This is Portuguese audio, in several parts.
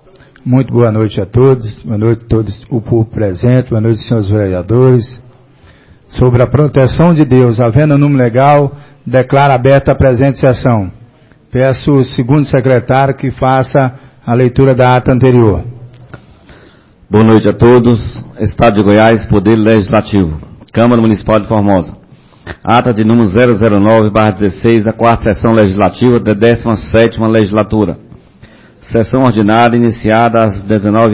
Muito boa noite a todos, boa noite a todos o povo presente, boa noite, senhores vereadores. Sobre a proteção de Deus, havendo número legal, declaro aberta a presente sessão. Peço o segundo secretário que faça a leitura da ata anterior. Boa noite a todos. Estado de Goiás, Poder Legislativo. Câmara Municipal de Formosa. Ata de número 009/16 da quarta sessão legislativa da 17ª legislatura. Sessão ordinária iniciada às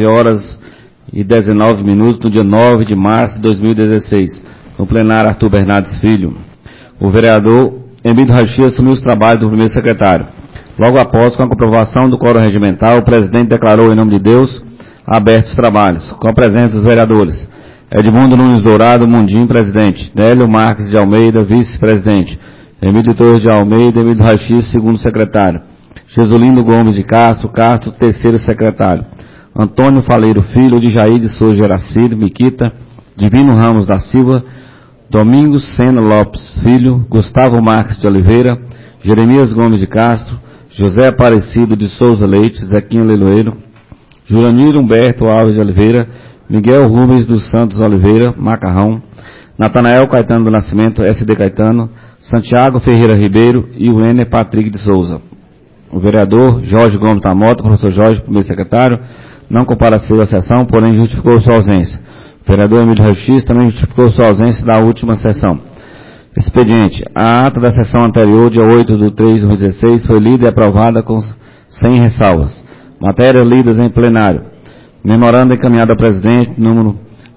19h19 no dia 9 de março de 2016, no plenário Arthur Bernardes Filho. O vereador Emílio Rachi assumiu os trabalhos do primeiro secretário. Logo após, com a comprovação do quórum regimental, o presidente declarou em nome de Deus abertos os trabalhos, com a presença dos vereadores. Edmundo Nunes Dourado Mundim, presidente. Nélio Marques de Almeida, vice-presidente. Emílio Torres de Almeida, Emílio Rachi, segundo secretário. Jesulino Gomes de Castro, terceiro secretário. Antônio Faleiro Filho, de Jair de Souza Geracílio, Miquita, Divino Ramos da Silva, Domingos Sena Lopes Filho, Gustavo Marques de Oliveira, Jeremias Gomes de Castro, José Aparecido de Souza Leite, Zequinho Leiloeiro, Juranir Humberto Alves de Oliveira, Miguel Rubens dos Santos Oliveira, Macarrão, Natanael Caetano do Nascimento, SD Caetano, Santiago Ferreira Ribeiro e Wenner Patrick de Souza. O vereador Jorge Gomes da Mota, professor Jorge, primeiro secretário, não compareceu à sessão, porém justificou sua ausência. O vereador Emílio Rachi também justificou sua ausência da última sessão. Expediente. A ata da sessão anterior, dia 8/3/2016, foi lida e aprovada sem ressalvas. Matérias lidas em plenário. Memorando encaminhado ao presidente, número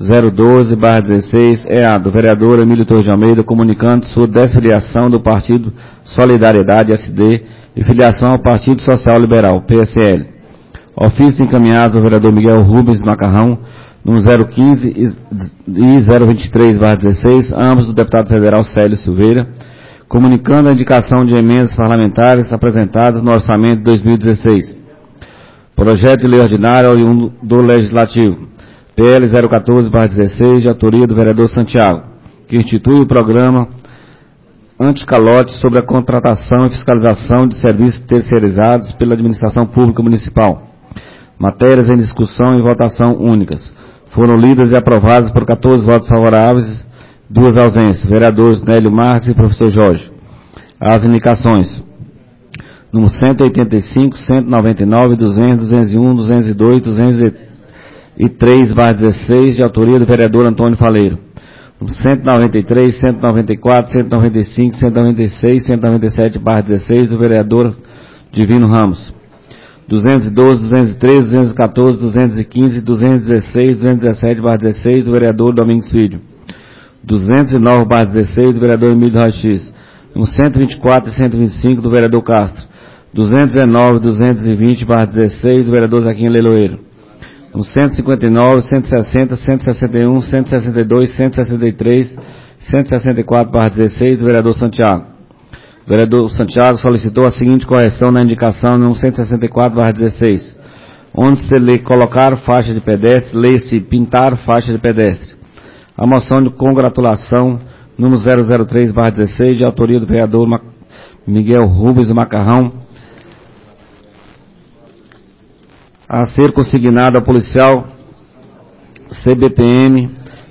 012/16, do vereador Emílio Torres de Almeida, comunicando sua desfiliação do Partido Solidariedade SD e filiação ao Partido Social Liberal, PSL. Ofícios encaminhados ao vereador Miguel Rubens Macarrão, número 015 e 023/16, ambos do deputado federal Célio Silveira, comunicando a indicação de emendas parlamentares apresentadas no orçamento de 2016. Projeto de lei ordinária oriundo do Legislativo, PL 014/16, de autoria do vereador Santiago, que institui o programa anticalote sobre a contratação e fiscalização de serviços terceirizados pela administração pública municipal. Matérias em discussão e votação únicas. Foram lidas e aprovadas por 14 votos favoráveis, 2 ausências. Vereadores Nélio Marques e professor Jorge. As indicações. Número 185, 199, 200, 201, 202, 203/16, de autoria do vereador Antônio Faleiro. 193, 194, 195, 196, 197/16, do vereador Divino Ramos. 212, 213, 214, 215, 216, 217/16, do vereador Domingos Filho. 209/16, do vereador Emílio Rachi. 124 e 125, do vereador Castro. 219, 220/16, do vereador Zequinho Leiloeiro. 159, 160, 161, 162, 163, 164/16, do vereador Santiago. O vereador Santiago solicitou a seguinte correção na indicação número 164/16, onde se lê colocar faixa de pedestre, lê-se pintar faixa de pedestre. A moção de congratulação número 003/16, de autoria do vereador Miguel Rubens Macarrão, a ser consignada ao policial CBPM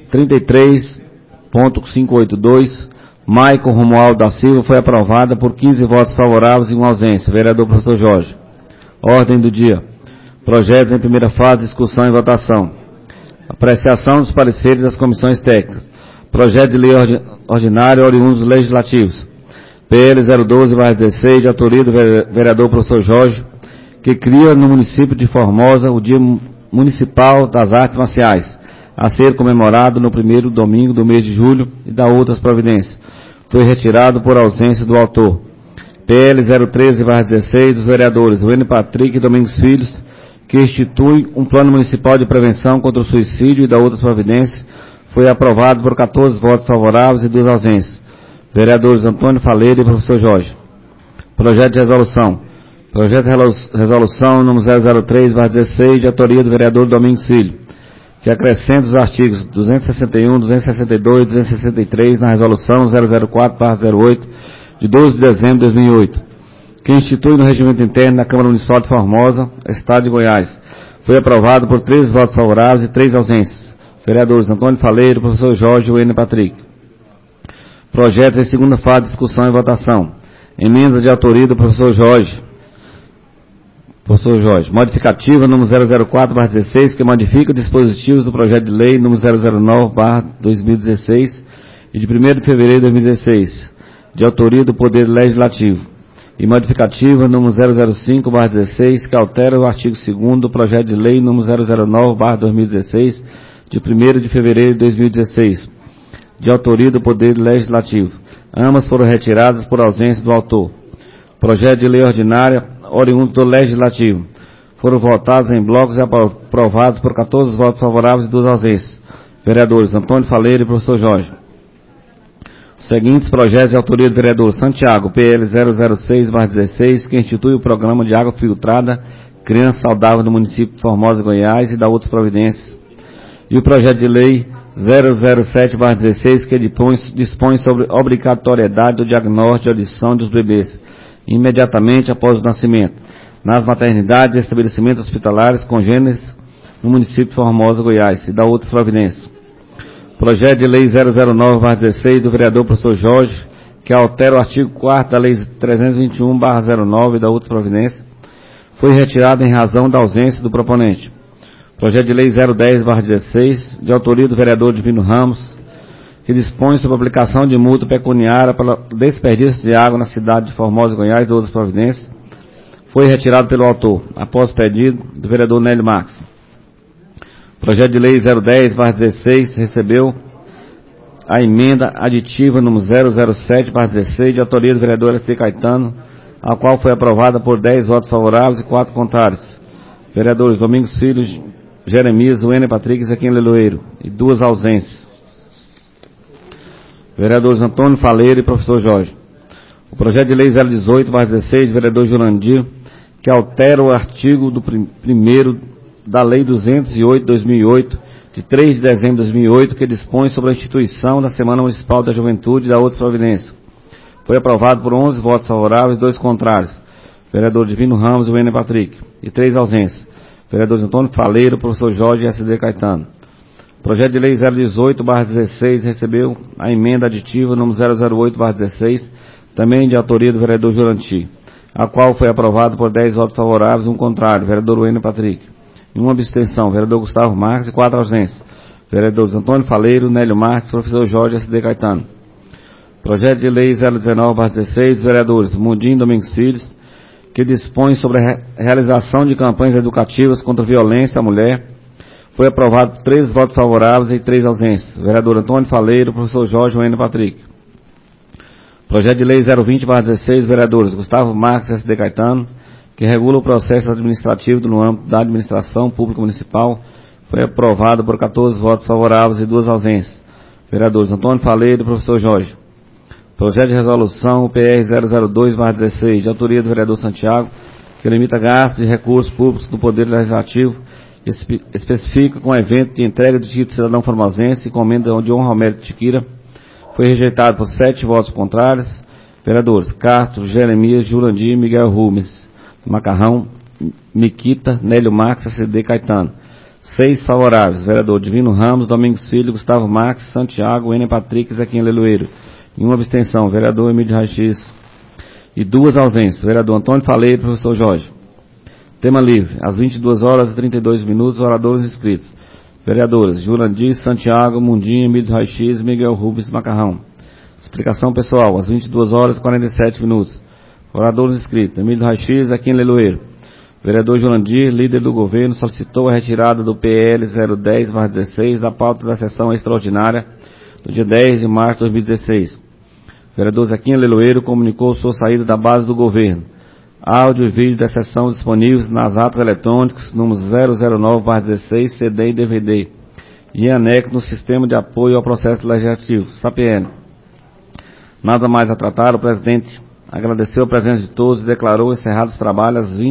33.582, Maicon Romualdo da Silva, foi aprovada por 15 votos favoráveis e 1 ausência. Vereador professor Jorge. Ordem do dia. Projetos em primeira fase, discussão e votação. Apreciação dos pareceres das comissões técnicas. Projeto de lei ordinário oriundo dos legislativos. PL 012/16, de autoria do vereador professor Jorge, que cria no município de Formosa o Dia Municipal das Artes Marciais, a ser comemorado no primeiro domingo do mês de julho, e da outras providências. Foi retirado por ausência do autor. PL 013/16, dos vereadores Wenner Patrick e Domingos Filhos, que institui um plano municipal de prevenção contra o suicídio e da outras providências, foi aprovado por 14 votos favoráveis e 2 ausências. Vereadores Antônio Faleiro e professor Jorge. Projeto de resolução. Projeto de resolução número 003/16, de autoria do vereador Domingos Filho, que acrescenta os artigos 261, 262 e 263 na resolução 004/08, de 12 de dezembro de 2008, que institui no regimento interno da Câmara Municipal de Formosa, Estado de Goiás, Foi aprovado por 13 votos favoráveis e 3 ausências. Vereadores Antônio Faleiro, professor Jorge e Wênia Patrick. Projetos em segunda fase de discussão e votação. Emenda de autoria do professor Jorge. Professor Jorge. Modificativa número 004/16, que modifica dispositivos do projeto de lei número 009/2016 e de 1º de fevereiro de 2016, de autoria do Poder Legislativo. E modificativa número 005/16, que altera o artigo 2º do projeto de lei número 009/2016, de 1º de fevereiro de 2016, de autoria do Poder Legislativo. Ambas foram retiradas por ausência do autor. Projeto de lei ordinária, oriundo do Legislativo. Foram votados em blocos e aprovados por 14 votos favoráveis e 2 ausências. Vereadores Antônio Faleiro e professor Jorge. Os seguintes projetos de autoria do vereador Santiago, PL 006/16, que institui o programa de água filtrada, criança saudável no município de Formosa, Goiás, e da outras providências. E o projeto de lei 007/16, que dispõe sobre obrigatoriedade do diagnóstico de audição dos bebês, imediatamente após o nascimento, nas maternidades e estabelecimentos hospitalares congêneres no município de Formosa, Goiás, e da outras providências. Projeto de lei 009/16 do vereador professor Jorge, que altera o artigo 4º da lei 321/09 e da outra providência, foi retirado em razão da ausência do proponente. Projeto de lei 010/16, de autoria do vereador Divino Ramos, que dispõe sobre a aplicação de multa pecuniária pelo desperdício de água na cidade de Formosa, Goiás, e de outras providências, foi retirado pelo autor, após pedido do vereador Nélio Marques. Projeto de lei 010/16 recebeu a emenda aditiva número 007/16, de autoria do vereador S.T. Caetano, a qual foi aprovada por 10 votos favoráveis e 4 contrários. Vereadores Domingos Filho, Jeremias, Wênia Patrick e Zequim Leloeiro, e 2 ausências. Vereadores Antônio Faleiro e professor Jorge. O projeto de lei 018/16, do vereador Jurandir, que altera o artigo do 1º da lei 208/2008, de 3 de dezembro de 2008, que dispõe sobre a instituição da Semana Municipal da Juventude e da outra providência. Foi aprovado por 11 votos favoráveis e 2 contrários. Vereador Divino Ramos e Wênia Patrick, e 3 ausências. Vereadores Antônio Faleiro, professor Jorge e S.D. Caetano. Projeto de lei 018/16 recebeu a emenda aditiva número 008/16, também de autoria do vereador Jurandir, a qual foi aprovado por 10 votos favoráveis e 1 contrário. Vereador Wênia Patrick. E 1 abstenção. Vereador Gustavo Marques e 4 ausências. Vereadores Antônio Faleiro, Nélio Marques, professor Jorge e S.D. Caetano. Projeto de lei 019/16, dos vereadores Mundim Domingos Filhos, que dispõe sobre a realização de campanhas educativas contra a violência à mulher, foi aprovado por 13 votos favoráveis e 3 ausências. Vereador Antônio Faleiro, professor Jorge e Wênia Patrick. Projeto de lei 020/16, vereadores Gustavo Marques e S.D. Caetano, que regula o processo administrativo no âmbito da administração pública municipal, foi aprovado por 14 votos favoráveis e 2 ausências. Vereadores Antônio Faleiro e professor Jorge. Projeto de resolução PR 002/16, de autoria do vereador Santiago, que limita gastos de recursos públicos do Poder Legislativo e especifica com evento de entrega de título de cidadão formosense e comenda de honra ao mérito de Tiquira, foi rejeitado por 7 votos contrários. Vereadores Castro, Jeremias, Jurandir, Miguel Rubens, Macarrão, Miquita, Nélio Marques, S.D. Caetano. 6 favoráveis. Vereador Divino Ramos, Domingos Filho, Gustavo Marques, Santiago, Wênia Patrick e Zequim Leloeiro. E 1 abstenção. Vereador Emílio Raix. E 2 ausências. Vereador Antônio Faleiro e professor Jorge. Tema livre. Às 22h32, oradores inscritos. Vereadores Jurandir, Santiago, Mundim, Emílio Raix, Miguel Rubens, Macarrão. Explicação pessoal. Às 22h47. Oradores inscritos. Emílio Raix, Zequim Leloeiro. Vereador Jurandir, líder do governo, solicitou a retirada do PL 010/16 da pauta da sessão extraordinária do dia 10 de março de 2016. Vereador Zequim Leloeiro comunicou sua saída da base do governo. Áudio e vídeo da sessão disponíveis nas atas eletrônicas número 009/16, CD e DVD, e em anexo no Sistema de Apoio ao Processo Legislativo, SAPN. Nada mais a tratar, o presidente agradeceu a presença de todos e declarou encerrados os trabalhos às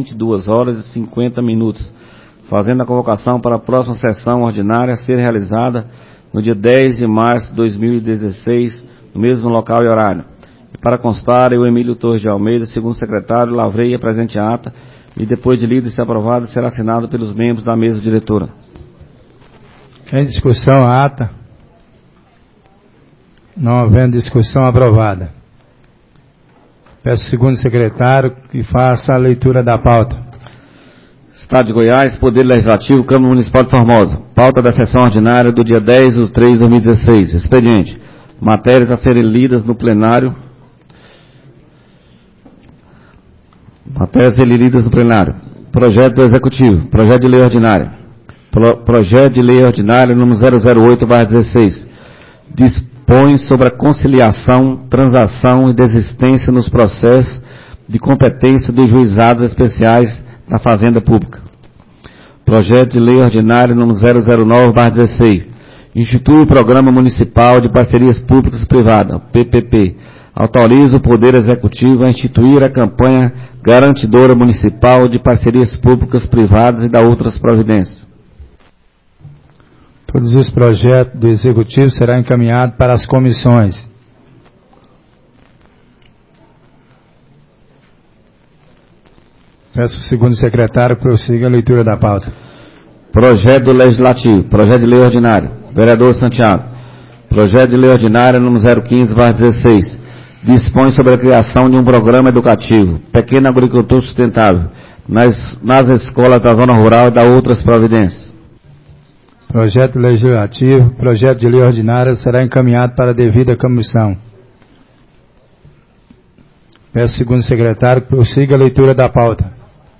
22h50, fazendo a convocação para a próxima sessão ordinária a ser realizada no dia 10 de março de 2016, no mesmo local e horário. E para constar, eu, Emílio Torres de Almeida, segundo secretário, lavrei a presente ata, e depois de lido e se aprovado, será assinado pelos membros da mesa diretora. Em discussão, a ata. Não havendo discussão, aprovada. Peço ao segundo secretário que faça a leitura da pauta. Estado de Goiás, Poder Legislativo, Câmara Municipal de Formosa. Pauta da sessão ordinária do dia 10/3/2016. Expediente. Matérias a serem lidas no plenário. Matérias a serem lidas no plenário. Projeto do Executivo. Projeto de Lei Ordinária. Projeto de Lei Ordinária número 008/16. Dispõe sobre a conciliação, transação e desistência nos processos de competência dos juizados especiais da Fazenda Pública. Projeto de Lei Ordinária número 009/16. Institui o Programa Municipal de Parcerias Públicas e Privadas, PPP. Autoriza o Poder Executivo a instituir a campanha garantidora municipal de parcerias públicas privadas e da outras providências. Todos os projetos do Executivo serão encaminhados para as comissões. Peço ao segundo secretário que prossiga a leitura da pauta. Projeto Legislativo. Projeto de Lei Ordinária. Vereador Santiago. Projeto de Lei Ordinária número 015/16. Dispõe sobre a criação de um programa educativo, Pequena Agricultura Sustentável, nas escolas da Zona Rural e da outras providências. Projeto Legislativo, projeto de lei ordinária será encaminhado para a devida comissão. Peço ao segundo secretário que prossiga a leitura da pauta.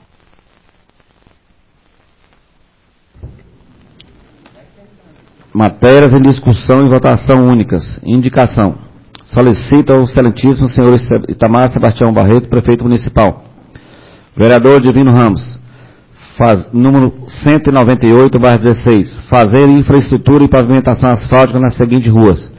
Matérias em discussão e votação únicas. Indicação. Solicita o excelentíssimo senhor Itamar Sebastião Barreto, prefeito municipal. Vereador Divino Ramos. Número 198/16. Fazer infraestrutura e pavimentação asfáltica nas seguintes ruas.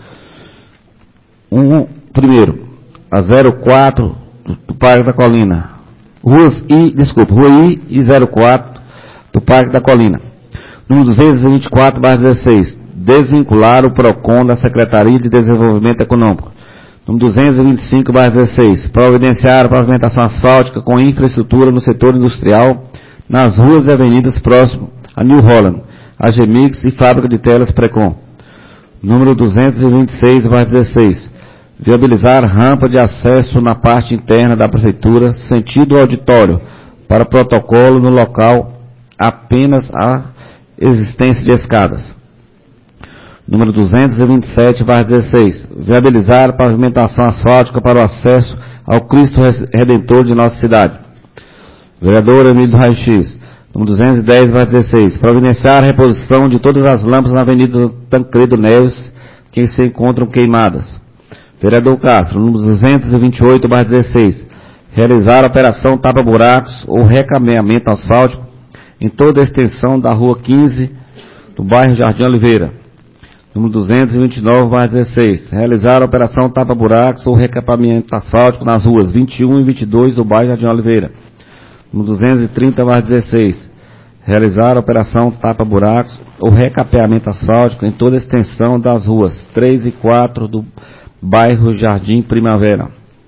Primeiro, a 04 do Parque da Colina. Rua I e 04 do Parque da Colina. Número 224/16. Desvincular o PROCON da Secretaria de Desenvolvimento Econômico. Número 225/16. Providenciar a pavimentação asfáltica com infraestrutura no setor industrial nas ruas e avenidas próximas a New Holland, a Gemix e Fábrica de Telas Precon. Número 226/16. Viabilizar rampa de acesso na parte interna da Prefeitura, sentido auditório, para protocolo no local apenas a existência de escadas. Número 227/16. Viabilizar a pavimentação asfáltica para o acesso ao Cristo Redentor de nossa cidade. Vereador Emílio Raio-X. Número 210/16. Providenciar a reposição de todas as lâmpadas na Avenida Tancredo Neves que se encontram queimadas. Vereador Castro. Número 228/16. Realizar a operação tapa-buracos ou recaminhamento asfáltico em toda a extensão da Rua 15 do bairro Jardim Oliveira. Número 229/16. Realizar a operação tapa-buracos ou recapeamento asfáltico nas ruas 21 e 22 do bairro Jardim Oliveira. Número 230/16. Realizar a operação tapa-buracos ou recapeamento asfáltico em toda a extensão das ruas 3 e 4 do bairro Jardim Primavera.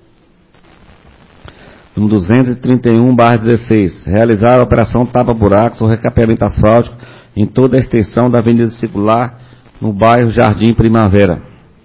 Número 231/16. Realizar a operação tapa-buracos ou recapeamento asfáltico em toda a extensão da Avenida Circular no bairro Jardim Primavera.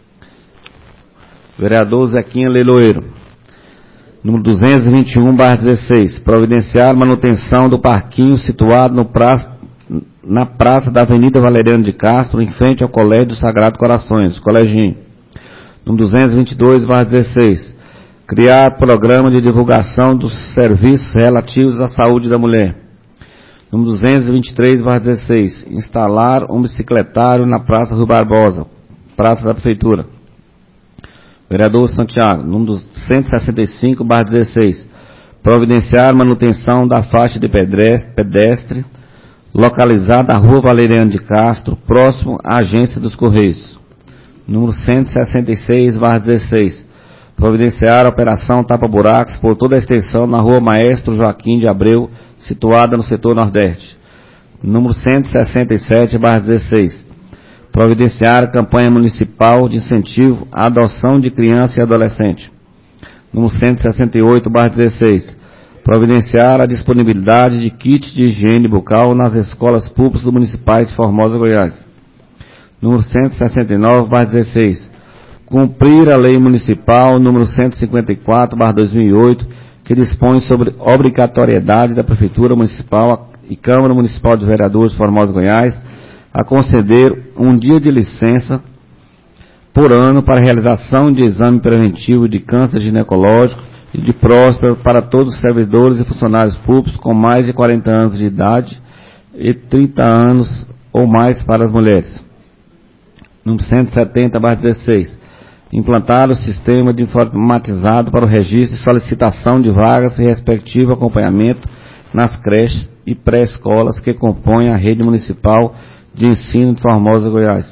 Vereador Zequinha Leiloeiro. Número 221/16. Providenciar manutenção do parquinho situado na praça da Avenida Valeriano de Castro, em frente ao Colégio Sagrado Corações, Coleginho. Número 222/16. Criar programa de divulgação dos serviços relativos à saúde da mulher. Número 223/16. Instalar um bicicletário na Praça Rui Barbosa, Praça da Prefeitura. Vereador Santiago. Número 165/16. Providenciar manutenção da faixa de pedestre localizada na Rua Valeriano de Castro, próximo à Agência dos Correios. Número 166/16. Providenciar a operação tapa-buracos por toda a extensão na Rua Maestro Joaquim de Abreu, situada no setor Nordeste. Número 167/16. Providenciar a campanha municipal de incentivo à adoção de criança e adolescente. Número 168/16. providenciar a disponibilidade de kits de higiene bucal nas escolas públicas municipais de Formosa, Goiás. Número 169/16. Cumprir a lei municipal número 154/2008, que dispõe sobre obrigatoriedade da Prefeitura Municipal e Câmara Municipal de Vereadores de Formosa, Goiás, a conceder um dia de licença por ano para a realização de exame preventivo de câncer ginecológico e de próstata para todos os servidores e funcionários públicos com mais de 40 anos de idade e 30 anos ou mais para as mulheres. Número 170/16. Implantar o sistema de informatizado para o registro e solicitação de vagas e respectivo acompanhamento nas creches e pré-escolas que compõem a rede municipal de ensino de Formosa, Goiás.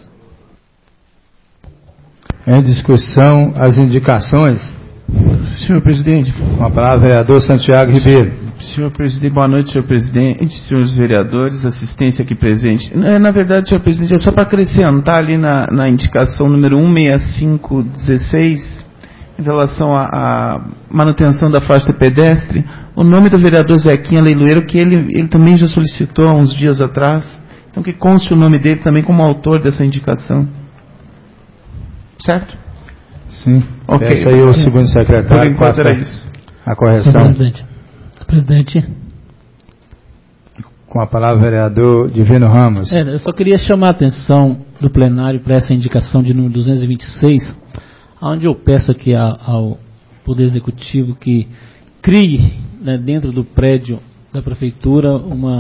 Em discussão, as indicações. Senhor presidente. Com a palavra, vereador Santiago Ribeiro. Senhor presidente, boa noite, senhor presidente, senhores vereadores, assistência aqui presente. Na verdade, senhor presidente, é só para acrescentar ali na indicação número 16516, em relação à manutenção da faixa pedestre, o nome do vereador Zequinha Leiloeiro, que ele também já solicitou há uns dias atrás, então que conste o nome dele também como autor dessa indicação. Certo? Sim. Ok. Esse aí é o segundo secretário. Passa a correção. Senhor presidente. Com a palavra, vereador Divino Ramos. Eu só queria chamar a atenção do plenário para essa indicação de número 226, onde eu peço aqui ao Poder Executivo que crie, né, dentro do prédio da Prefeitura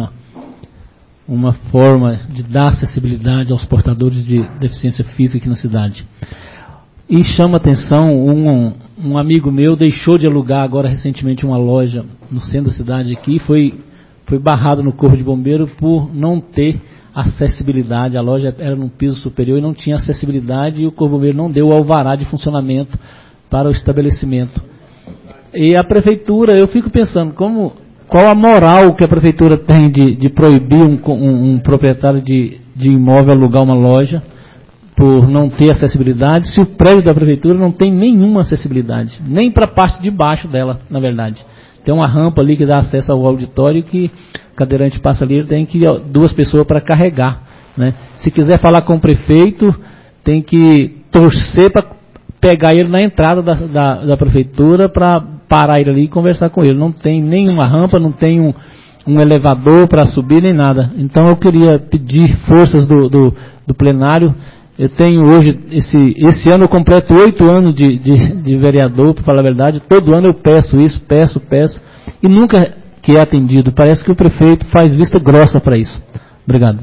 uma forma de dar acessibilidade aos portadores de deficiência física aqui na cidade. E chama atenção, um amigo meu deixou de alugar agora recentemente uma loja no centro da cidade aqui, foi barrado no Corpo de Bombeiro por não ter acessibilidade. A loja era num piso superior e não tinha acessibilidade, e o Corpo de Bombeiro não deu o alvará de funcionamento para o estabelecimento. E a Prefeitura, eu fico pensando, qual a moral que a Prefeitura tem de proibir um proprietário de imóvel alugar uma loja por não ter acessibilidade, se o prédio da Prefeitura não tem nenhuma acessibilidade, nem para a parte de baixo dela, na verdade. Tem uma rampa ali que dá acesso ao auditório, que o cadeirante passa ali, tem que ir 2 pessoas para carregar, né? Se quiser falar com o prefeito, tem que torcer para pegar ele na entrada da Prefeitura para parar ele ali e conversar com ele. Não tem nenhuma rampa, não tem um elevador para subir, nem nada. Então eu queria pedir forças do plenário. Eu tenho hoje, esse ano eu completo 8 anos de vereador, para falar a verdade. Todo ano eu peço isso, peço, e nunca que é atendido. Parece que o prefeito faz vista grossa para isso. Obrigado.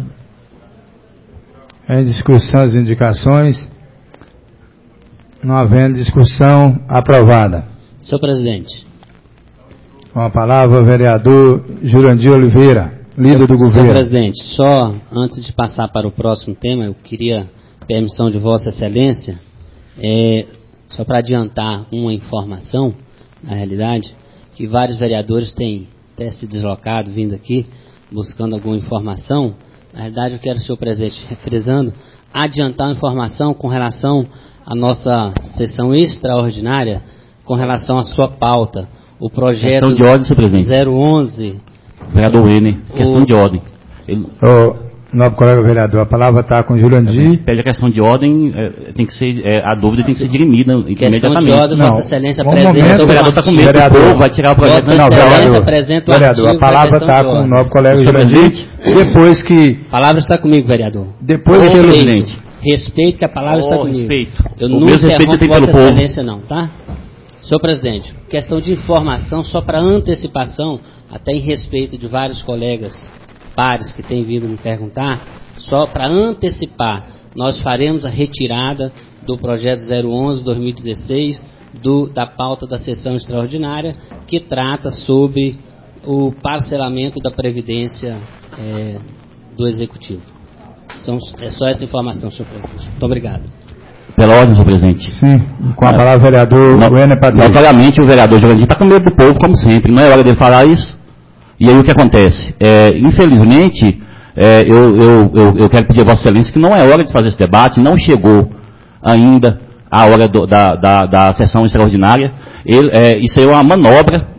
Em discussão as indicações. Não havendo discussão, aprovada. Senhor presidente. Com a palavra, vereador Jurandir Oliveira, líder do governo. Senhor presidente, só antes de passar para o próximo tema, eu queria permissão de Vossa Excelência, só para adiantar uma informação, na realidade, que vários vereadores têm até se deslocado, vindo aqui, buscando alguma informação. Na realidade, eu quero, senhor presidente, refrisando, adiantar uma informação com relação à nossa sessão extraordinária, com relação à sua pauta. O projeto questão de ordem, senhor presidente. 011... Vereador Wene, questão de ordem. Nobre colega vereador, a palavra está com o Jurandir. Pede a questão de ordem, tem que ser, a dúvida tem que ser dirimida imediatamente. Questão de ordem, Vossa Excelência apresenta. O vereador está com medo do povo, vai tirar o projeto. Vossa Excelência apresenta o vereador, a palavra está com o nobre colega Jurandir. Depois que... A palavra está comigo, vereador. Depois que presidente. Respeito que a palavra está comigo. Respeito. Eu não interrompo Vossa Excelência não, tá? Senhor presidente, questão de informação, só para antecipação, até em respeito de vários colegas pares que têm vindo me perguntar, só para antecipar, nós faremos a retirada do projeto 011-2016 da pauta da sessão extraordinária, que trata sobre o parcelamento da Previdência do Executivo. É só essa informação, senhor presidente. Muito obrigado. Pela ordem, senhor presidente. Sim, com a palavra vereador Wene Padilha. Notariamente, o vereador Jurandir está com medo do povo, como sempre. Não é hora dele falar isso. E aí o que acontece? Infelizmente, eu quero pedir a Vossa Excelência que não é hora de fazer esse debate, não chegou ainda a hora da sessão extraordinária. Isso aí é uma manobra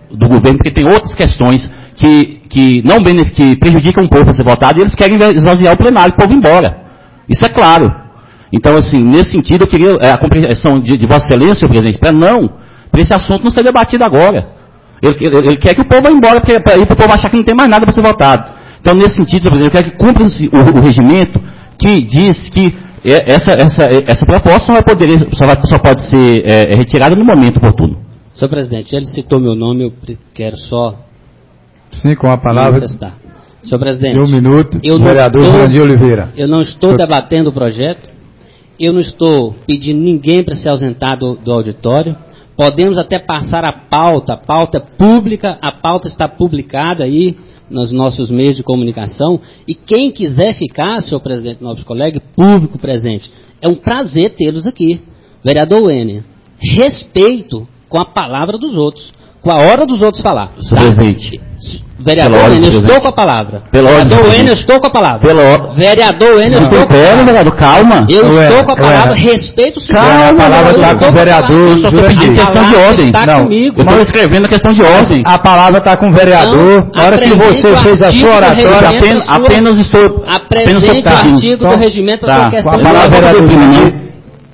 do governo, porque tem outras questões que prejudicam o povo a ser votado, e eles querem esvaziar o plenário e o povo ir embora. Isso é claro. Então, assim, nesse sentido, eu queria a compreensão de Vossa Excelência, senhor presidente, para esse assunto não ser debatido agora. Ele quer que o povo vá embora, para o povo achar que não tem mais nada para ser votado. Então, nesse sentido, senhor presidente, eu quero que cumpra-se o regimento que diz que essa proposta só pode ser retirada no momento oportuno. Senhor presidente, ele citou meu nome, eu quero só... Sim, com a palavra. Senhor presidente, um minuto, vereador Jurandir Oliveira. Eu não estou debatendo o projeto, eu não estou pedindo ninguém para se ausentar do auditório. Podemos até passar a pauta é pública, a pauta está publicada aí nos nossos meios de comunicação, e quem quiser ficar, senhor presidente, nobres colegas, público presente, é um prazer tê-los aqui. Vereador Wênia, respeito com a palavra dos outros, com a hora dos outros falar. Senhor presidente. Vereador Wênia, estou com a palavra. Vereador Wênia, estou com a palavra. Vereador Wênia, estou com a palavra. Vereador, calma. Eu estou com a palavra, respeito o senhor. Calma, a palavra está com o vereador Jurandir. Questão de ordem. Está comigo. Eu estou escrevendo a questão de ordem. A palavra está com o vereador. Na hora que você fez a sua oratória, apenas estou... Apresente o artigo do regimento para sua questão de ordem. Com a palavra, vereador Jurandir.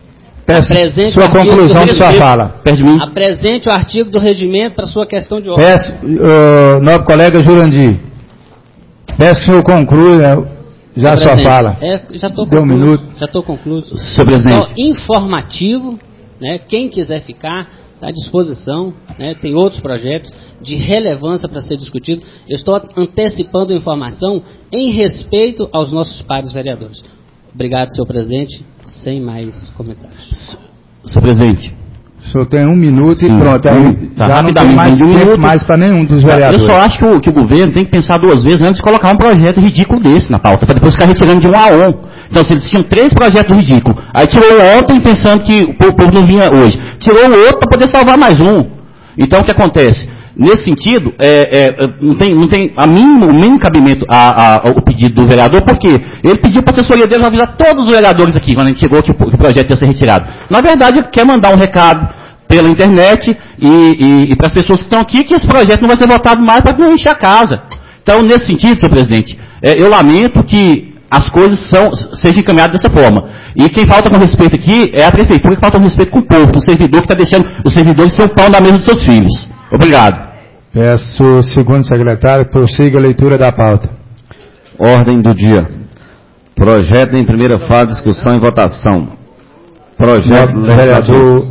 Sua conclusão de sua fala. Apresente o artigo do regimento para sua questão de ordem. Peço, nobre colega Jurandir, peço que o senhor conclua já a sua fala. Já estou concluído. Um minuto. Já estou concluído. Senhor presidente. Então, informativo, né, quem quiser ficar, está à disposição, né, tem outros projetos de relevância para ser discutido. Eu estou antecipando a informação em respeito aos nossos pares vereadores. Obrigado, senhor presidente. Sem mais comentários. Senhor presidente. O senhor tem um minuto. Sim, e pronto. Já não tem mais tempo mais para nenhum dos vereadores. Eu só acho que o governo tem que pensar duas vezes antes de colocar um projeto ridículo desse na pauta, para depois ficar retirando de um a um. Então, se eles tinham 3 projetos ridículos, aí tirou ontem pensando que o povo não vinha hoje. Tirou o outro para poder salvar mais um. Então, o que acontece? Nesse sentido, não tem o mínimo cabimento ao pedido do vereador, porque ele pediu para a assessoria dele avisar todos os vereadores aqui, quando a gente chegou que o projeto ia ser retirado. Na verdade, ele quer mandar um recado pela internet e para as pessoas que estão aqui que esse projeto não vai ser votado mais para não encher a casa. Então, nesse sentido, senhor presidente, eu lamento que as coisas sejam encaminhadas dessa forma. E quem falta com respeito aqui é a prefeitura, que falta com respeito com o povo, com o servidor que está deixando os servidores ser o pão na mesa dos seus filhos. Obrigado. Peço ao segundo secretário, prossiga a leitura da pauta. Ordem do dia. Projeto em primeira fase, discussão e votação. Projeto vereador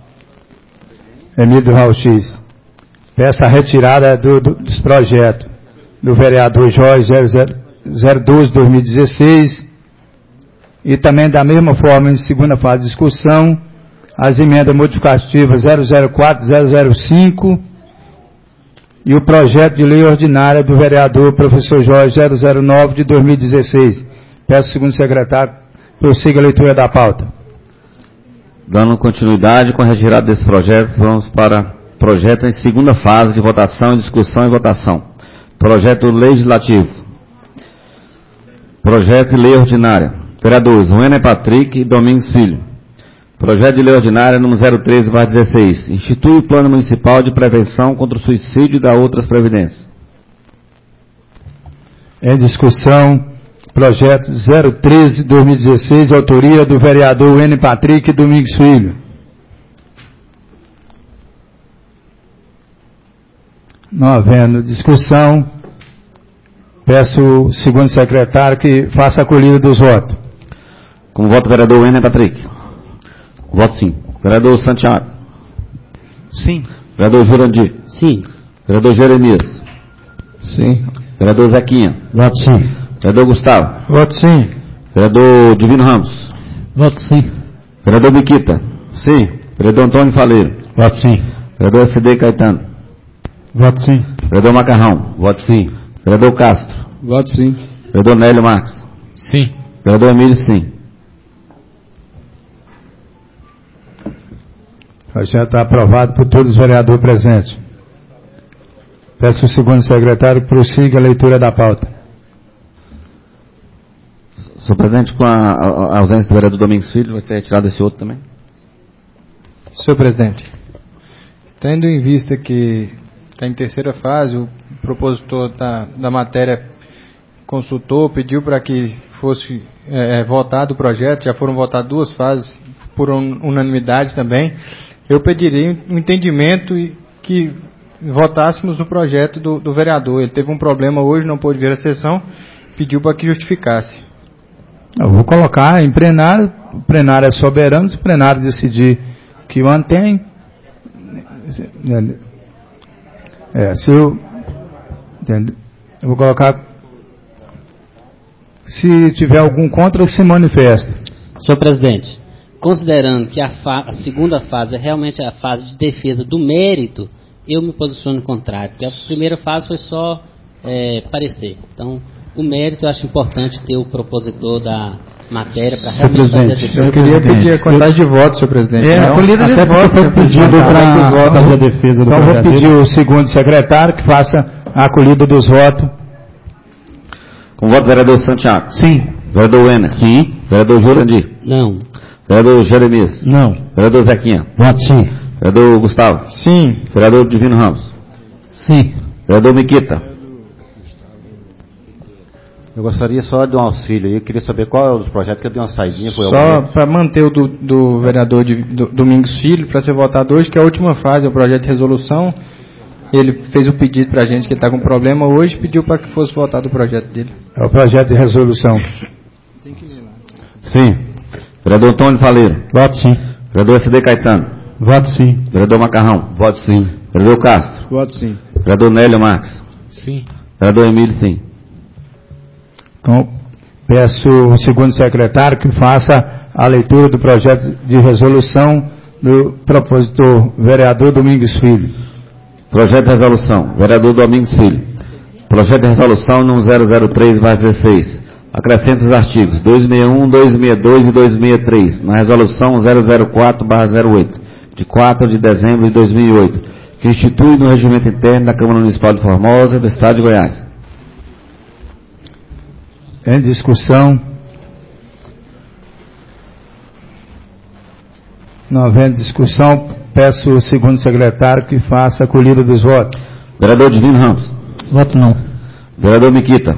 Emílio Raul X. Peço a retirada dos projetos do vereador Jorge 012-2016 e também da mesma forma em segunda fase de discussão as emendas modificativas 004-005 e o projeto de lei ordinária do vereador professor Jorge 009 de 2016. Peço ao segundo secretário, prossiga a leitura da pauta. Dando continuidade com a retirada desse projeto, vamos para projeto em segunda fase de votação, discussão e votação. Projeto legislativo. Projeto de lei ordinária. Vereadores Wênia Patrick e Domingos Filho. Projeto de lei ordinária número 03/16. Institui o Plano Municipal de Prevenção contra o Suicídio e da outras previdências. Em discussão, projeto 013/2016, autoria do vereador Wênia Patrick e Domingos Filho. Não havendo discussão, peço ao segundo secretário que faça a colhida dos votos. Com o voto, vereador Wênia Patrick. Voto sim. Vereador Santiago. Sim. Vereador Jurandir. Sim. Vereador Jeremias. Sim. Vereador Zequinha. Voto sim. Vereador Gustavo. Voto sim. Vereador Divino Ramos. Voto sim. Vereador Biquita. Sim. Vereador Antônio Faleiro. Voto sim. Vereador SD Caetano. Voto sim. Vereador Macarrão. Voto sim. Vereador Castro. Voto sim. Vereador Nélio Marques. Sim. Vereador Emílio, sim. O projeto está aprovado por todos os vereadores presentes. Peço ao segundo secretário que prossiga a leitura da pauta. Senhor presidente, com a ausência do vereador Domingos Filho, vai ser retirado esse outro também? Senhor presidente, tendo em vista que está em terceira fase, o propositor da matéria consultou, pediu para que fosse votado o projeto, já foram votadas 2 fases por unanimidade também. Eu pediria um entendimento e que votássemos o projeto do vereador. Ele teve um problema hoje, não pôde vir à sessão, pediu para que justificasse. Eu vou colocar em plenário, o plenário é soberano, se o plenário decidir que mantém, eu vou colocar, se tiver algum contra, se manifesta. Senhor presidente, considerando que a segunda fase é realmente a fase de defesa do mérito, eu me posiciono contrário, porque a primeira fase foi só parecer. Então, o mérito eu acho importante ter o propositor da matéria para realmente fazer a defesa. Eu queria pedir a quantidade de votos, senhor presidente. A colhida de votos foi pedido para fazer a defesa do projeto. Então, vou pedir o segundo secretário que faça a acolhida dos votos. Com voto, vereador Santiago. Sim. Vereador Wena. Sim. Vereador Jurandir. Não. Vereador Jeremias. Não. Vereador Zequinha. Voto sim. Vereador Gustavo. Sim. Vereador Divino Ramos. Sim. Vereador Miquita. Eu gostaria só de um auxílio aí, eu queria saber qual é o dos projetos, que eu dei uma saidinha. Só para manter o do vereador Domingos Filho, para ser votado hoje, que é a última fase, é o projeto de resolução. Ele fez o pedido para a gente que ele está com problema hoje, pediu para que fosse votado o projeto dele. É o projeto de resolução. Tem que ler lá. Sim. Vereador Antônio Faleiro. Voto sim. Vereador SD Caetano. Voto sim. Vereador Macarrão. Voto sim. Vereador Castro. Voto sim. Vereador Nélio Marques. Sim. Vereador Emílio, sim. Então, peço o segundo secretário que faça a leitura do projeto de resolução do propositor vereador Domingos Filho. Projeto de resolução. Vereador Domingos Filho. Projeto de resolução número 003/16. Acrescenta os artigos 261, 262 e 263 na resolução 004/08, de 4 de dezembro de 2008, que institui no regimento interno da Câmara Municipal de Formosa, do Estado de Goiás. Em discussão. Não havendo discussão, peço o segundo secretário que faça a colhida dos votos. Vereador Divino Ramos. Voto não. Vereador Miquita.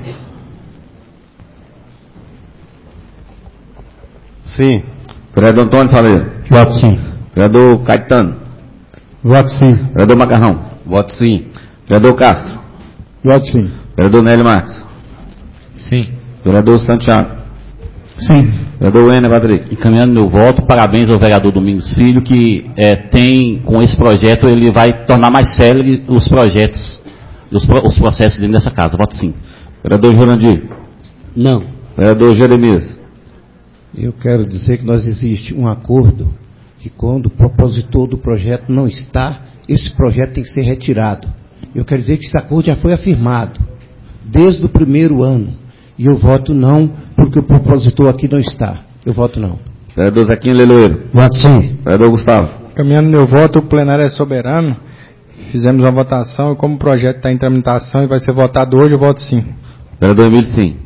Sim. Vereador Antônio Faleiro. Voto sim. Vereador Caetano. Voto sim. Vereador Macarrão. Voto sim. Vereador Castro. Voto sim. Vereador Nélio Marques. Sim. Vereador Santiago. Sim. Vereador Wena Patrick. Encaminhando meu voto, parabéns ao vereador Domingos Filho, que tem, com esse projeto, ele vai tornar mais célere os projetos, os processos dentro dessa casa. Voto sim. Vereador Jurandir. Não. Vereador Jeremias. Eu quero dizer que nós existe um acordo que quando o propositor do projeto não está, esse projeto tem que ser retirado. Eu quero dizer que esse acordo já foi afirmado desde o primeiro ano. E eu voto não, porque o propositor aqui não está. Eu voto não. Vereador Zequinha Leiloeiro. Voto sim. Vereador Gustavo. Caminhando meu voto, o plenário é soberano. Fizemos uma votação e como o projeto está em tramitação e vai ser votado hoje, eu voto sim. Vereador Emílio, sim.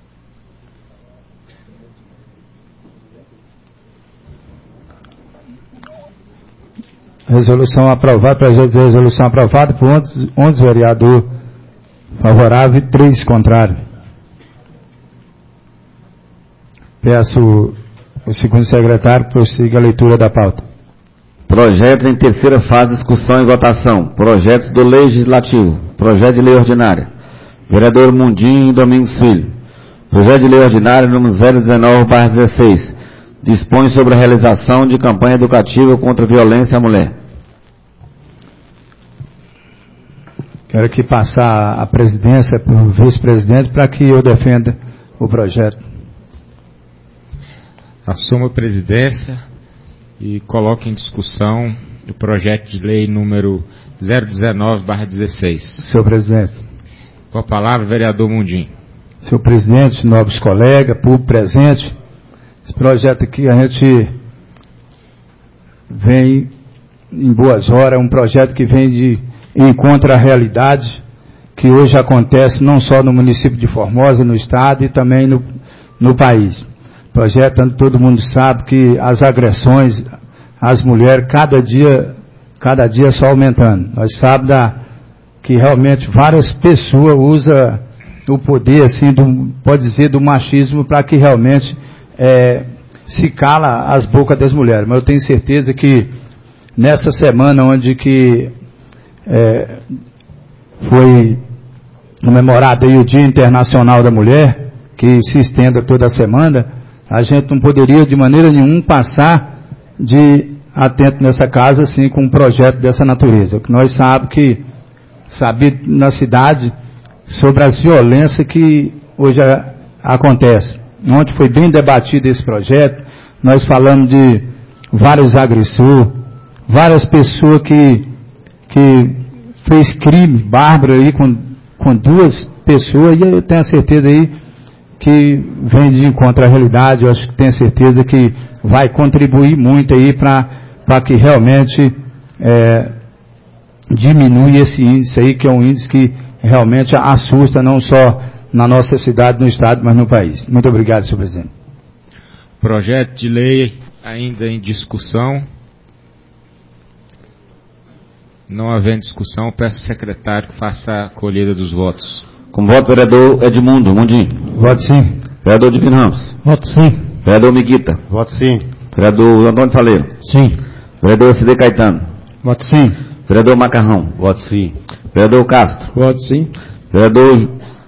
Resolução aprovada, projeto de resolução aprovado por 11 vereadores favoráveis e 3 contrários. Peço o segundo secretário que prossiga a leitura da pauta. Projetos em terceira fase, discussão e votação. Projetos do Legislativo. Projeto de Lei Ordinária. Vereador Mundim e Domingos Filho. Projeto de Lei Ordinária número 019/16. Dispõe sobre a realização de campanha educativa contra a violência à mulher. Quero aqui passar a presidência para o vice-presidente para que eu defenda o projeto. Assumo a presidência e coloco em discussão o projeto de lei número 019/16. Senhor presidente. Com a palavra, vereador Mundim. Senhor presidente, nobres colegas, público presente, esse projeto aqui a gente vem em boas horas, é um projeto que vem de encontro à realidade que hoje acontece não só no município de Formosa, no estado e também no país. Projeto onde todo mundo sabe que as agressões às mulheres cada dia só aumentando. Nós sabemos que realmente várias pessoas usam o poder, assim, pode dizer, do machismo para que realmente se cala as bocas das mulheres. Mas eu tenho certeza que nessa semana onde que foi comemorado aí o Dia Internacional da Mulher, que se estenda toda a semana, a gente não poderia de maneira nenhuma passar de atento nessa casa assim com um projeto dessa natureza. O que nós sabemos na cidade sobre as violências que hoje acontecem. Ontem foi bem debatido esse projeto, nós falamos de vários agressores, várias pessoas que fez crime bárbaro aí com duas pessoas, e eu tenho certeza aí que vem de encontro à realidade. Eu acho que tenho certeza que vai contribuir muito aí para que realmente diminui esse índice aí, que é um índice que realmente assusta não só na nossa cidade, no estado, mas no país. Muito obrigado, senhor presidente. Projeto de lei ainda em discussão. Não havendo discussão, peço ao secretário que faça a colheita dos votos. Com voto, vereador Edmundo Mundinho. Voto sim. Vereador Divino Ramos. Voto sim. Vereador Miguita. Voto sim. Vereador Antônio Faleiro. Sim. Vereador SD Caetano. Voto sim. Vereador Macarrão. Voto sim. Vereador Castro. Voto sim. Vereador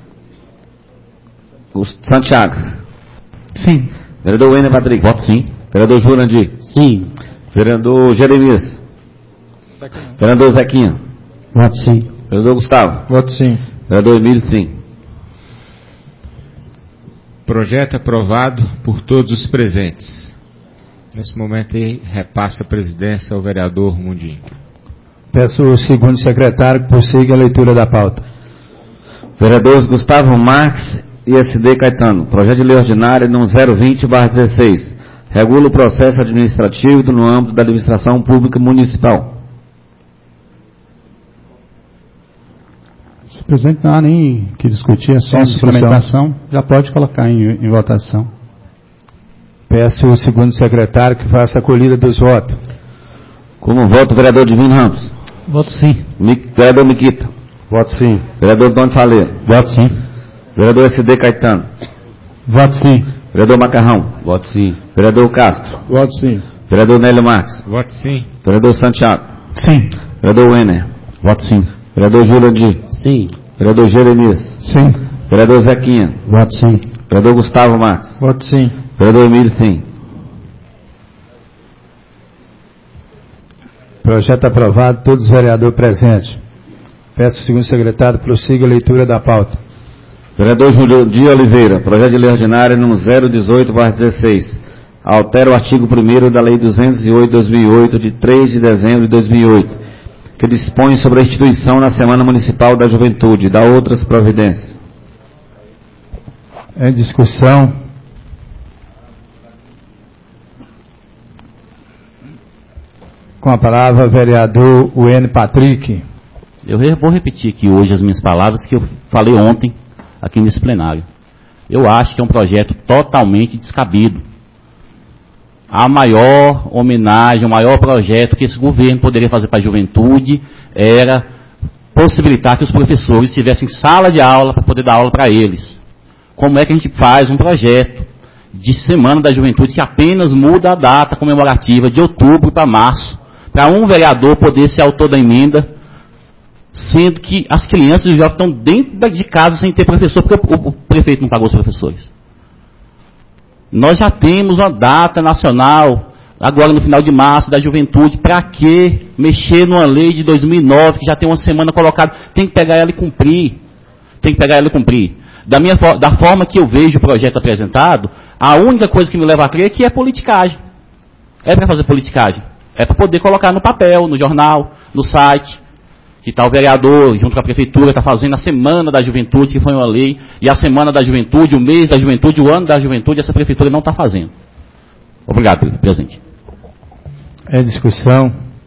Santiago. Sim. Vereador Wender Patrick. Voto sim. Vereador Jurandir. Sim. Vereador Jeremias. Vereador Zequinha. Voto sim. Vereador Gustavo. Voto sim. Vereador Emílio, sim. Projeto aprovado por todos os presentes. Nesse momento aí, repassa a presidência ao vereador Mundinho. Peço ao segundo secretário que prossiga a leitura da pauta. Vereadores Gustavo Marques e SD Caetano. Projeto de lei ordinária número 020/16. Regula o processo administrativo no âmbito da administração pública municipal. Senhor presidente, não há nem que discutir, é só uma suplementação. Já pode colocar em votação. Peço ao segundo secretário que faça a colhida dos votos. Como voto, vereador Divino Ramos. Voto sim. Vereador Miquita. Voto sim. Vereador Antônio Faleiro. Voto sim. Vereador SD Caetano. Voto sim. Vereador Macarrão. Voto sim. Vereador Castro. Voto sim. Vereador Nélio Marques. Voto sim. Vereador Santiago. Sim. Vereador Wenner. Voto sim. Vereador Jurandir. Sim. Vereador Jeremias. Sim. Vereador Zequinha. Voto sim. Vereador Gustavo Marques. Voto sim. Vereador Emílio, sim. Projeto aprovado, todos os vereadores presentes. Peço ao segundo secretário que prossiga a leitura da pauta. Vereador Jurandir Oliveira. Projeto de lei ordinária número 018/16. Altera o artigo 1º da Lei 208/2008, de 3 de dezembro de 2008, que dispõe sobre a instituição na Semana Municipal da Juventude, da outras providências. Em discussão. Com a palavra, vereador Wender Patrick. Eu vou repetir aqui hoje as minhas palavras que eu falei ontem aqui nesse plenário. Eu acho que é um projeto totalmente descabido. A maior homenagem, o maior projeto que esse governo poderia fazer para a juventude era possibilitar que os professores tivessem sala de aula para poder dar aula para eles. Como é que a gente faz um projeto de Semana da Juventude que apenas muda a data comemorativa de outubro para março, para um vereador poder ser autor da emenda, sendo que as crianças já estão dentro de casa sem ter professor, porque o prefeito não pagou os professores. Nós já temos uma data nacional, agora no final de março, da juventude. Para que mexer numa lei de 2009, que já tem uma semana colocada? Tem que pegar ela e cumprir. Tem que pegar ela e cumprir. Da forma que eu vejo o projeto apresentado, a única coisa que me leva a crer é que é politicagem. É para fazer politicagem. É para poder colocar no papel, no jornal, no site, que está o vereador, junto com a prefeitura, está fazendo a Semana da Juventude, que foi uma lei, e a Semana da Juventude, o mês da juventude, o ano da juventude, essa prefeitura não está fazendo. Obrigado, presidente. Em discussão.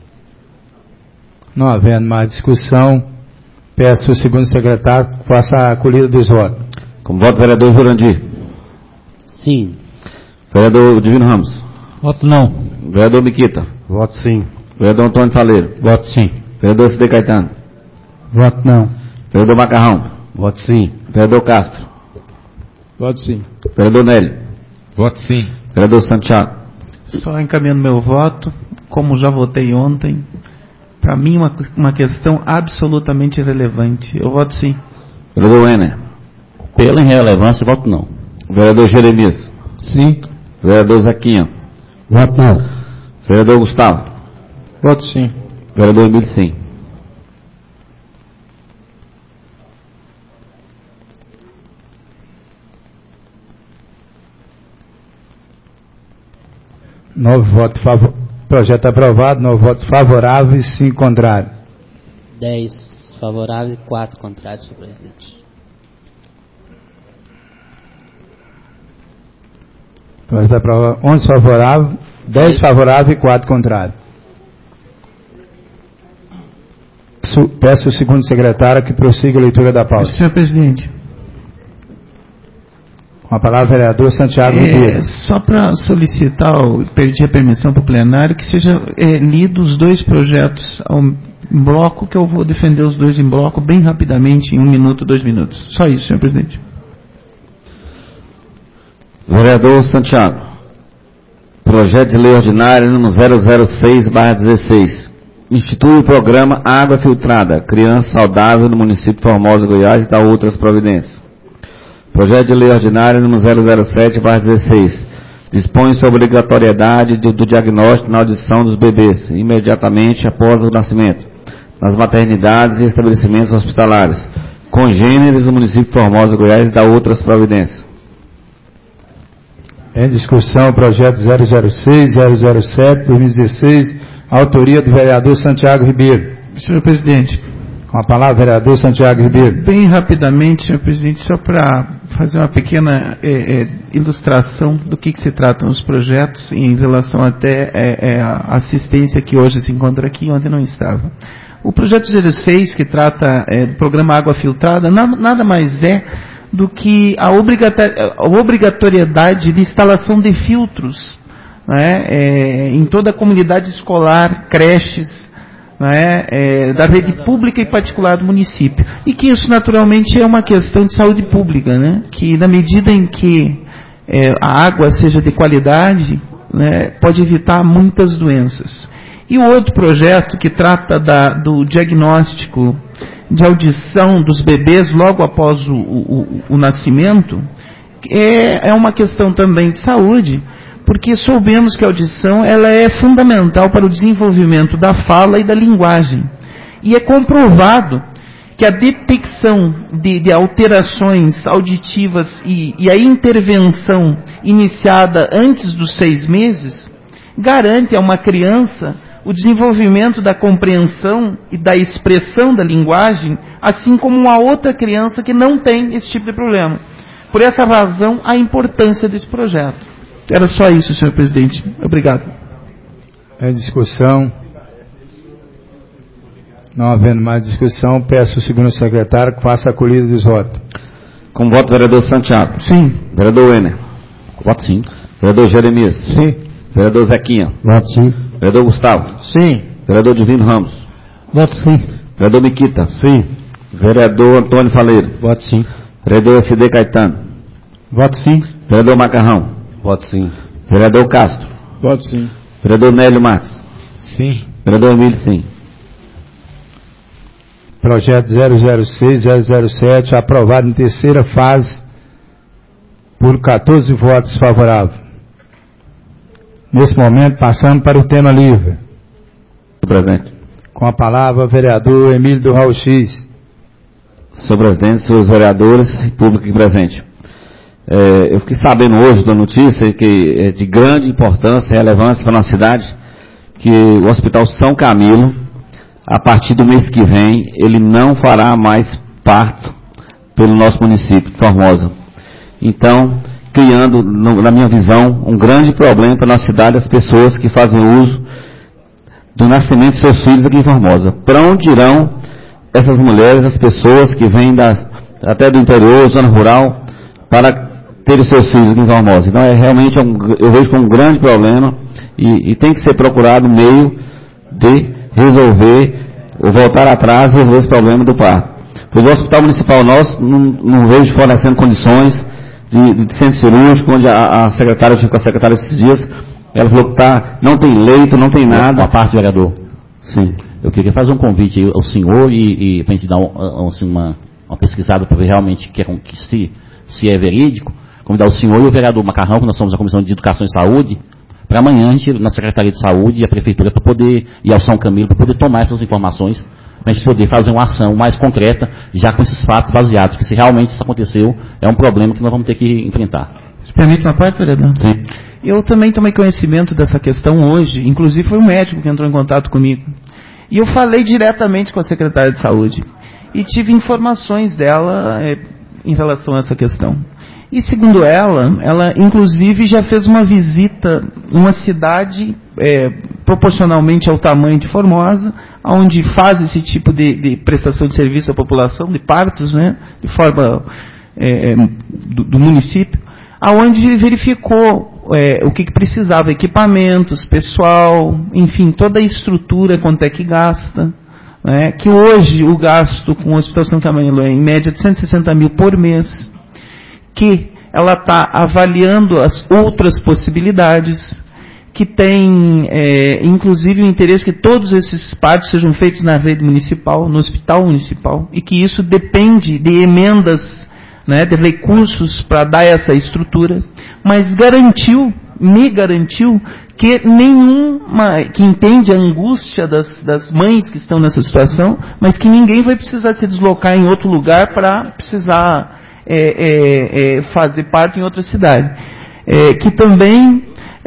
Não havendo mais discussão, peço ao segundo secretário que faça a colhida dos votos. Como voto, vereador Jurandir. Sim. Vereador Divino Ramos. Voto não. Vereador Miquita. Voto sim. Vereador Antônio Faleiro. Voto sim. Vereador SD Caetano. Voto não. Vereador Macarrão. Voto sim. Vereador Castro. Voto sim. Vereador Nélio. Voto sim. Vereador Santiago. Só encaminhando meu voto, como já votei ontem, para mim uma questão absolutamente irrelevante. Eu voto sim. Vereador Ener. Pela irrelevância, voto não. Vereador Jeremias. Sim. Vereador Zequinha. Voto não. Vereador Gustavo. Voto sim. Vereador Emílio, sim. Nove votos favoráveis. Projeto aprovado, 9 votos favoráveis e 5 contrários. 10 favoráveis e 4 contrários, senhor presidente. Projeto aprovado, 11 favoráveis, 10 favoráveis e 4 contrários. Peço ao segundo secretário que prossiga a leitura da pauta. Senhor presidente. Com a palavra, vereador Santiago Ribeiro. Só para solicitar, pedir a permissão para o plenário, que seja lido os dois projetos em bloco, que eu vou defender os dois em bloco bem rapidamente, em 1 minuto, 2 minutos. Só isso, senhor presidente. Vereador Santiago. Projeto de lei ordinária número 006/16. Institui o programa Água Filtrada, Criança Saudável no município de Formosa, Goiás, e dá outras providências. Projeto de lei ordinária número 007/16. Dispõe sobre a obrigatoriedade do diagnóstico na audição dos bebês, imediatamente após o nascimento, nas maternidades e estabelecimentos hospitalares, congêneres no município de Formosa, Goiás, e dá outras providências. Em discussão, projeto 006/007/2016, autoria do vereador Santiago Ribeiro. Senhor presidente. Com a palavra, vereador Santiago Ribeiro. Bem rapidamente, senhor presidente, só para fazer uma pequena ilustração do que se tratam os projetos em relação até a assistência que hoje se encontra aqui, ontem não estava. O projeto 06, que trata do programa Água Filtrada, nada mais é do que a obrigatoriedade de instalação de filtros, né, em toda a comunidade escolar, creches, da rede pública e particular do município. E que isso naturalmente é uma questão de saúde pública, né? Que na medida em que a água seja de qualidade, né, pode evitar muitas doenças. E o outro projeto que trata do diagnóstico de audição dos bebês logo após o nascimento, é uma questão também de saúde, porque soubemos que a audição ela é fundamental para o desenvolvimento da fala e da linguagem. E é comprovado que a detecção de alterações auditivas e a intervenção iniciada antes dos 6 meses garante a uma criança o desenvolvimento da compreensão e da expressão da linguagem, assim como uma outra criança que não tem esse tipo de problema. Por essa razão, a importância desse projeto. Era só isso, senhor presidente. Obrigado. Em discussão. Não havendo mais discussão, peço ao segundo secretário que faça a colhida dos votos. Com voto, vereador Santiago. Sim. Vereador Ener. Voto sim. Vereador Jeremias. Sim. Vereador Zequinha. Voto sim. Vereador Gustavo. Sim. Vereador Divino Ramos. Voto sim. Vereador Miquita. Sim. Vereador Antônio Faleiro. Voto sim. Vereador SD Caetano. Voto sim. Vereador Macarrão. Voto sim. Vereador Castro. Voto sim. Vereador Nélio Marques. Sim. Vereador Emílio, sim. Projeto 006/007, aprovado em terceira fase por 14 votos favoráveis. Nesse momento, passando para o tema livre. Presente. Com a palavra, o vereador Emílio do Raul X. Senhor presidente, senhores vereadores e público aqui presente. Eu fiquei sabendo hoje da notícia que é de grande importância e relevância para a nossa cidade, que o Hospital São Camilo, a partir do mês que vem, ele não fará mais parto pelo nosso município de Formosa. Então, criando, na minha visão, um grande problema para a nossa cidade, as pessoas que fazem uso do nascimento de seus filhos aqui em Formosa. Para onde irão essas mulheres, as pessoas que vêm até do interior, zona rural, para ter os seus filhos aqui em Formosa? Então, realmente, eu vejo como um grande problema e tem que ser procurado um meio de resolver ou voltar atrás e resolver esse problema do parto. Pois o hospital municipal nosso não vejo fornecendo condições de centro cirúrgico, onde a secretária, eu tive com a secretária esses dias, ela falou que não tem leito, não tem nada. A parte, vereador. Sim. Eu queria fazer um convite ao senhor e para a gente dar uma pesquisada para ver realmente se é verídico, convidar o senhor e o vereador Macarrão, que nós somos a Comissão de Educação e Saúde, para amanhã a gente, na Secretaria de Saúde e a Prefeitura, para poder, e ao São Camilo, para poder tomar essas informações, para a gente poder fazer uma ação mais concreta, já com esses fatos baseados, que se realmente isso aconteceu, é um problema que nós vamos ter que enfrentar. Você permite uma parte, vereador? Sim. Eu também tomei conhecimento dessa questão hoje, inclusive foi um médico que entrou em contato comigo. E eu falei diretamente com a secretária de Saúde e tive informações dela em relação a essa questão. E segundo ela inclusive já fez uma visita numa cidade proporcionalmente ao tamanho de Formosa, onde faz esse tipo de prestação de serviço à população, de partos, né, de forma do município, aonde verificou o que precisava, equipamentos, pessoal, enfim, toda a estrutura, quanto é que gasta, né, que hoje o gasto com o Hospital São Camilo é em média de 160 mil por mês, que ela está avaliando as outras possibilidades, que tem, inclusive, o interesse que todos esses partos sejam feitos na rede municipal, no hospital municipal, e que isso depende de emendas, né, de recursos para dar essa estrutura, mas me garantiu que que entende a angústia das mães que estão nessa situação, mas que ninguém vai precisar se deslocar em outro lugar para precisar fazer parte em outra cidade. Que também,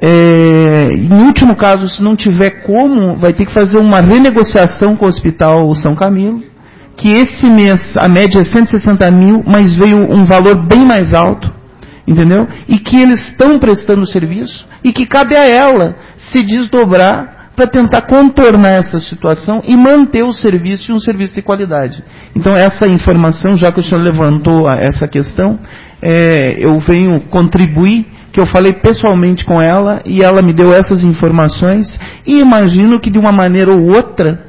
em último caso, se não tiver como, vai ter que fazer uma renegociação com o Hospital São Camilo, que esse mês a média é 160 mil, mas veio um valor bem mais alto, entendeu? E que eles estão prestando serviço e que cabe a ela se desdobrar para tentar contornar essa situação e manter o serviço e um serviço de qualidade. Então, essa informação, já que o senhor levantou essa questão, eu venho contribuir, que eu falei pessoalmente com ela e ela me deu essas informações e imagino que de uma maneira ou outra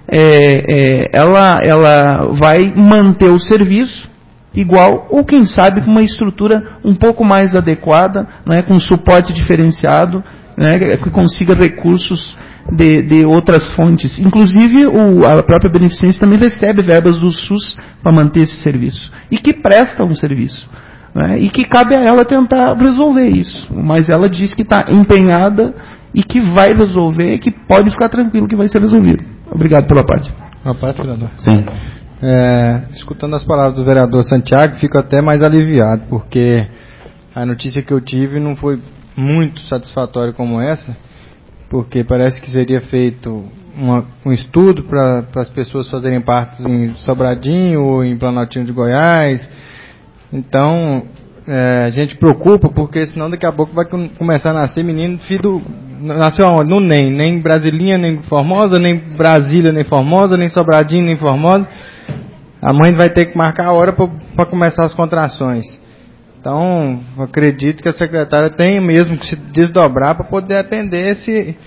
ela vai manter o serviço igual, ou quem sabe com uma estrutura um pouco mais adequada, né, com suporte diferenciado, né, que consiga recursos de outras fontes. Inclusive, a própria beneficência também recebe verbas do SUS para manter esse serviço. E que presta um serviço. Né, e que cabe a ela tentar resolver isso. Mas ela diz que está empenhada e que vai resolver, que pode ficar tranquilo que vai ser resolvido. Obrigado pela parte. Uma parte, vereador? Sim. Escutando as palavras do vereador Santiago, fico até mais aliviado, porque a notícia que eu tive não foi muito satisfatória como essa, porque parece que seria feito um estudo para as pessoas fazerem partos em Sobradinho ou em Planaltino de Goiás. Então, a gente preocupa, porque senão daqui a pouco vai começar a nascer menino, filho nasceu aonde? No nem Brasilinha, nem Formosa, nem Brasília, nem Formosa, nem Sobradinho, nem Formosa. A mãe vai ter que marcar a hora para começar as contrações. Então, acredito que a secretária tem mesmo que se desdobrar para poder atender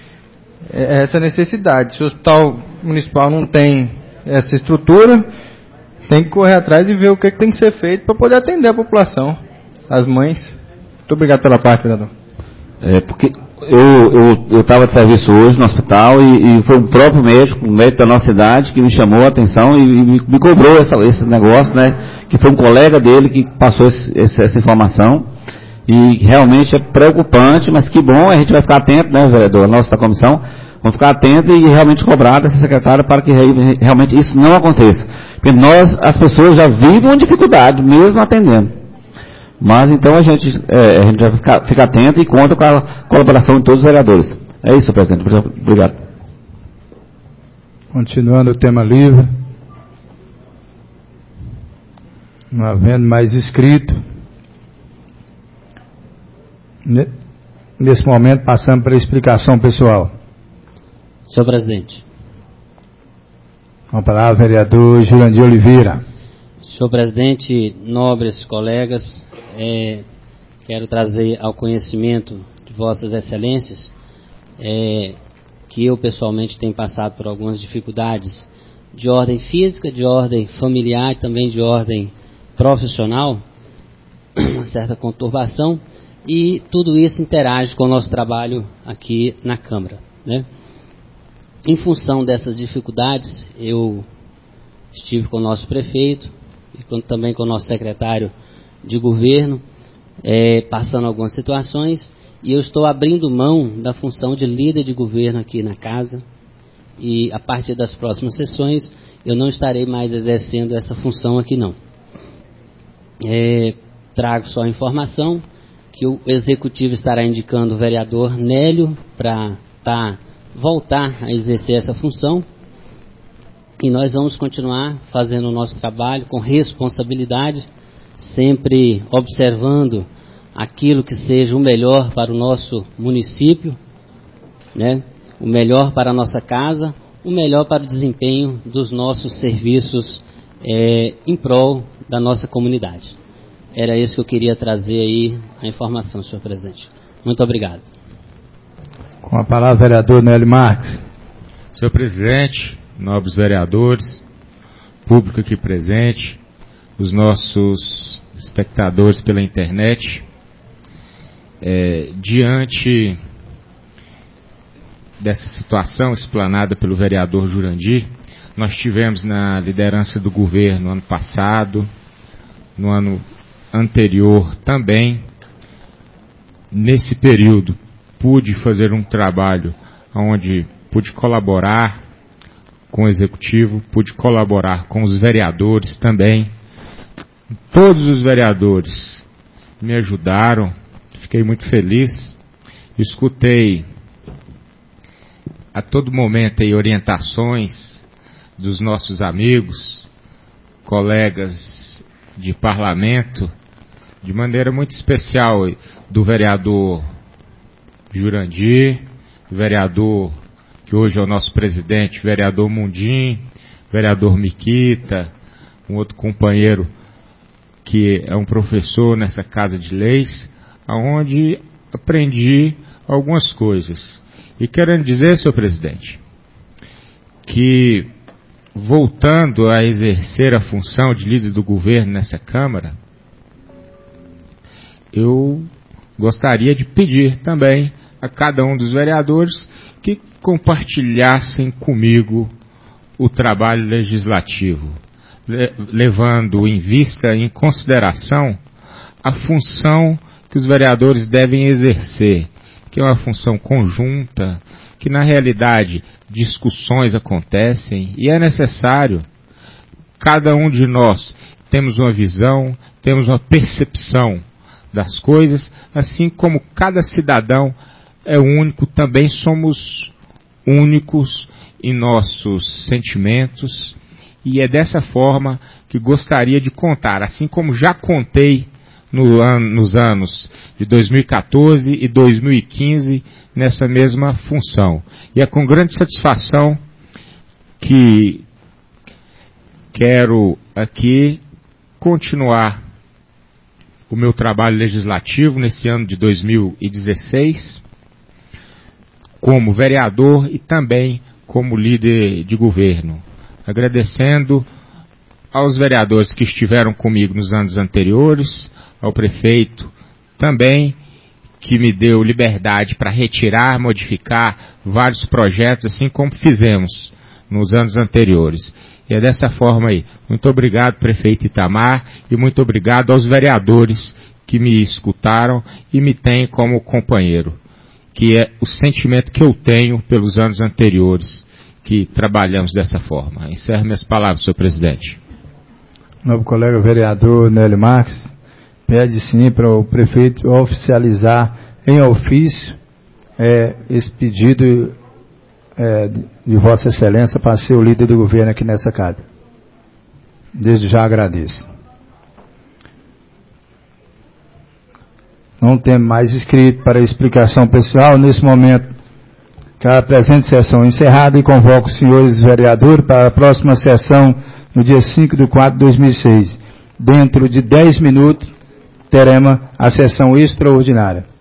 essa necessidade. Se o hospital municipal não tem essa estrutura, tem que correr atrás e ver o que tem que ser feito para poder atender a população, as mães. Muito obrigado pela parte, vereador. Porque eu estava de serviço hoje no hospital e foi o próprio médico, o médico da nossa cidade, que me chamou a atenção e me cobrou esse negócio, né? Que foi um colega dele que passou essa informação. E realmente é preocupante, mas que bom, a gente vai ficar atento, né, vereador, a nossa comissão, vamos ficar atento e realmente cobrar dessa secretária para que realmente isso não aconteça. Porque as pessoas já vivem uma dificuldade, mesmo atendendo. Mas então a gente vai ficar atento e conta com a colaboração de todos os vereadores. É isso, presidente. Obrigado. Continuando o tema livre. Não havendo mais inscrito. Nesse momento passamos para a explicação pessoal. Senhor presidente. Com a palavra, vereador Jurandir Oliveira. Senhor presidente, nobres colegas, quero trazer ao conhecimento de vossas excelências que eu pessoalmente tenho passado por algumas dificuldades de ordem física, de ordem familiar e também de ordem profissional, uma certa conturbação, e tudo isso interage com o nosso trabalho aqui na Câmara, né? Em função dessas dificuldades, eu estive com o nosso prefeito e também com o nosso secretário de governo, passando algumas situações, e eu estou abrindo mão da função de líder de governo aqui na casa, e a partir das próximas sessões eu não estarei mais exercendo essa função aqui não. Trago só a informação que o Executivo estará indicando o vereador Nélio para voltar a exercer essa função, e nós vamos continuar fazendo o nosso trabalho com responsabilidade, sempre observando aquilo que seja o melhor para o nosso município, né? O melhor para a nossa casa, o melhor para o desempenho dos nossos serviços em prol da nossa comunidade. Era isso que eu queria trazer aí, a informação, senhor presidente. Muito obrigado. Com a palavra, vereador Nélio Marques. Senhor presidente, nobres vereadores, público aqui presente, os nossos espectadores pela internet, diante dessa situação explanada pelo vereador Jurandir, nós tivemos na liderança do governo ano passado, no ano anterior também. Nesse período pude fazer um trabalho onde pude colaborar com o executivo, pude colaborar com os vereadores também. Todos os vereadores me ajudaram, fiquei muito feliz. Escutei a todo momento aí orientações dos nossos amigos, colegas de parlamento, de maneira muito especial do vereador Jurandir, vereador que hoje é o nosso presidente, vereador Mundim, vereador Miquita, um outro companheiro que é um professor nessa Casa de Leis, onde aprendi algumas coisas. E querendo dizer, senhor presidente, que voltando a exercer a função de líder do governo nessa Câmara, eu gostaria de pedir também a cada um dos vereadores que compartilhassem comigo o trabalho legislativo, levando em vista, em consideração, a função que os vereadores devem exercer, que é uma função conjunta, que na realidade discussões acontecem e é necessário, cada um de nós temos uma visão, temos uma percepção das coisas, assim como cada cidadão é único, também somos únicos em nossos sentimentos, e é dessa forma que gostaria de contar, assim como já contei nos anos de 2014 e 2015 nessa mesma função. E é com grande satisfação que quero aqui continuar o meu trabalho legislativo nesse ano de 2016 como vereador e também como líder de governo, agradecendo aos vereadores que estiveram comigo nos anos anteriores, ao prefeito também, que me deu liberdade para retirar, modificar vários projetos, assim como fizemos nos anos anteriores. E é dessa forma aí. Muito obrigado, prefeito Itamar, e muito obrigado aos vereadores que me escutaram e me têm como companheiro, que é o sentimento que eu tenho pelos anos anteriores, que trabalhamos dessa forma. Encerro minhas palavras, senhor presidente. Novo colega vereador Nélio Marques pede sim para o prefeito oficializar em ofício esse pedido de Vossa Excelência para ser o líder do governo aqui nessa casa. Desde já agradeço. Não temos mais inscrito para explicação pessoal. Nesse momento, a presente sessão encerrada e convoco os senhores vereadores para a próxima sessão no dia 5/4/2006. Dentro de 10 minutos, teremos a sessão extraordinária.